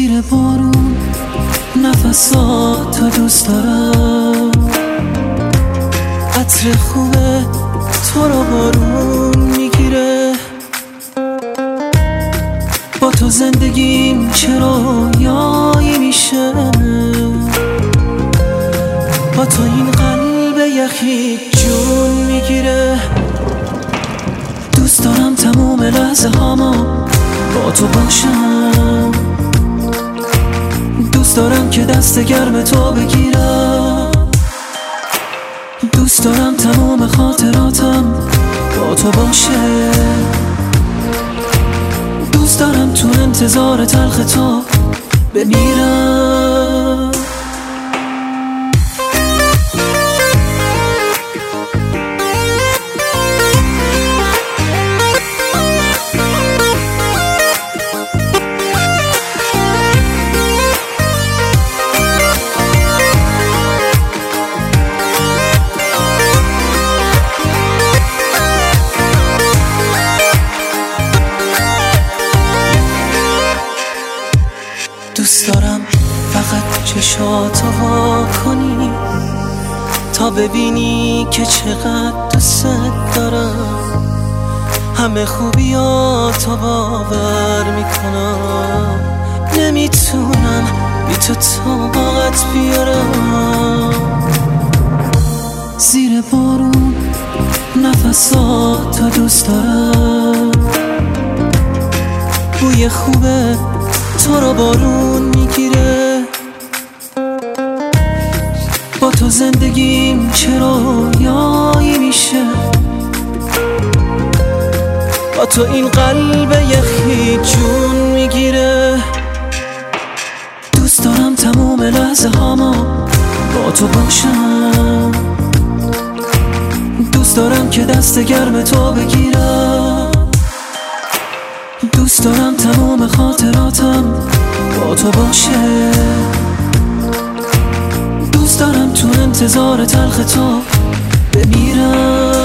زیر بارون نفساتو دوست دارم، عطر خوبه تو رو بارون میگیره. با تو زندگیم چرا یایی میشه، با تو این قلب یخی جون میگیره. دوست دارم تموم لحظه هاما با تو باشم، دوست دارم که دست گرم تو بگیرم، دوست دارم تموم خاطراتم با تو باشه، دوست دارم تو انتظار تلخ تو بمیرم. دوست دارم فقط چشاتو وا کنی تا ببینی که چقدر دوست دارم. همه خوبیاتو باور میکنم، نمیتونم بی تو طاقت بیارم. زیر بارون نفساتو دوست دارم، بوی خوبه تو رو بارون میگیره. با تو زندگیم چرا یایی میشه، با تو این قلب یخی جون میگیره. دوست دارم تموم لحظه هاما با تو باشم، دوست دارم که دست گرم تو بگیرم، دوست دارم تمام خاطراتم با تو باشه، دوست دارم تو انتظار تلخ تو بمیرم.